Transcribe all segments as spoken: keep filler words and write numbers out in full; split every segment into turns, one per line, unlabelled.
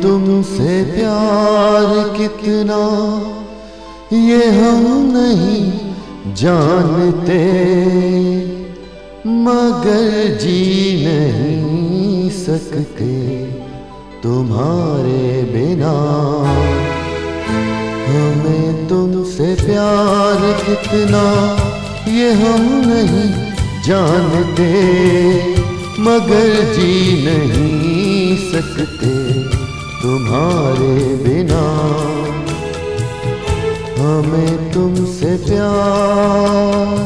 तुमसे प्यार कितना ये हम नहीं जानते, मगर जी नहीं सकते तुम्हारे बिना। हमें तुमसे प्यार कितना ये हम नहीं जानते, मगर जी नहीं सकते तुम्हारे बिना। हमें तुमसे प्यार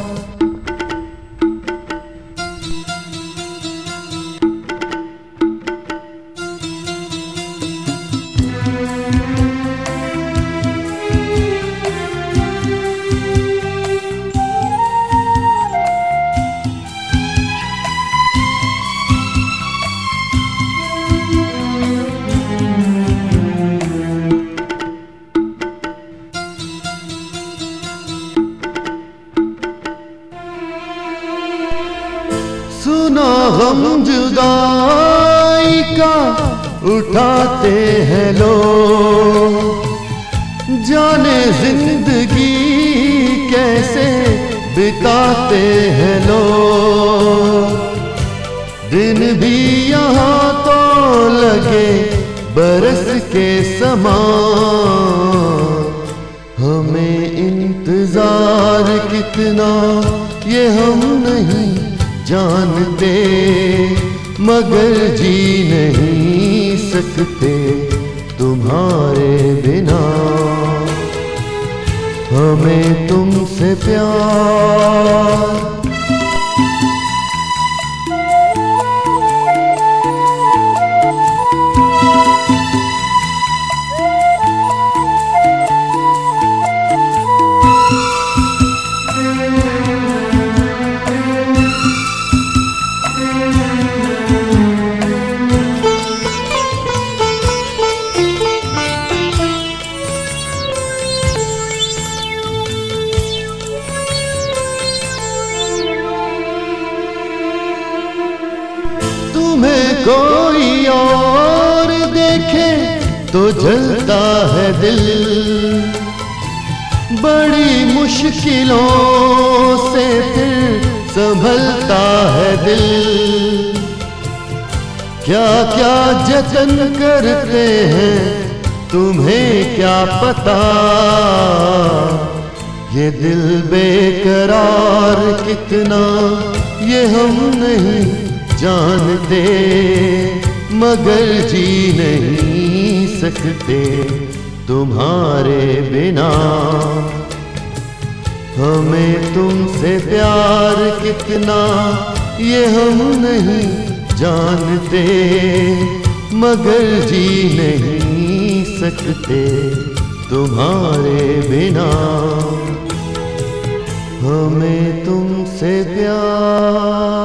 सुनो हम जुदाई का उठाते हैं लोग, जाने जिंदगी कैसे बिताते हैं लोग। दिन भी यहाँ तो लगे बरस के समान, हमें इंतजार कितना ये हम नहीं जानते, मगर जी नहीं सकते तुम्हारे बिना। हमें तुमसे प्यार तुम्हें कोई और देखे तो जलता है दिल, बड़ी मुश्किलों से फिर संभलता है दिल। क्या क्या जतन करते हैं तुम्हें क्या पता, ये दिल बेकरार कितना ये हम नहीं जानते, मगर जी नहीं सकते तुम्हारे बिना। हमें तुमसे प्यार कितना ये हम नहीं जानते, मगर जी नहीं सकते तुम्हारे बिना। हमें तुमसे प्यार